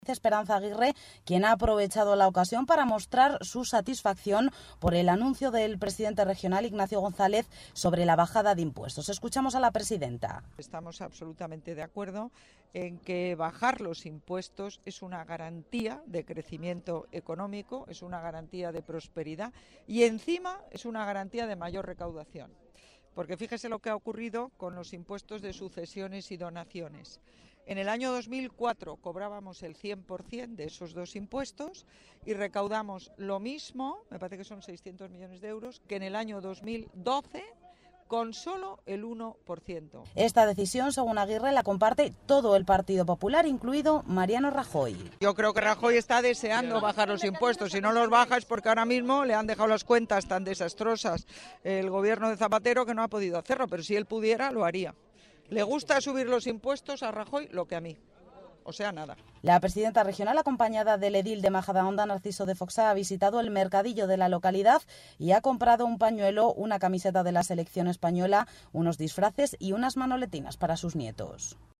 Esperanza Aguirre, quien ha aprovechado la ocasión para mostrar su satisfacción por el anuncio del presidente regional Ignacio González sobre la bajada de impuestos. Escuchamos a la presidenta. Estamos absolutamente de acuerdo en que bajar los impuestos es una garantía de crecimiento económico, es una garantía de prosperidad y encima es una garantía de mayor recaudación. Porque fíjese lo que ha ocurrido con los impuestos de sucesiones y donaciones. En el año 2004 cobrábamos el 100% de esos dos impuestos y recaudamos lo mismo, me parece que son 600 millones de euros, que en el año 2012 con solo el 1%. Esta decisión, según Aguirre, la comparte todo el Partido Popular, incluido Mariano Rajoy. Yo creo que Rajoy está deseando bajar los impuestos. Si no los baja es porque ahora mismo le han dejado las cuentas tan desastrosas el gobierno de Zapatero que no ha podido hacerlo, pero si él pudiera lo haría. Le gusta subir los impuestos a Rajoy lo que a mí. O sea, nada. La presidenta regional, acompañada del edil de Majadahonda, Narciso de Foxá, ha visitado el mercadillo de la localidad y ha comprado un pañuelo, una camiseta de la selección española, unos disfraces y unas manoletinas para sus nietos.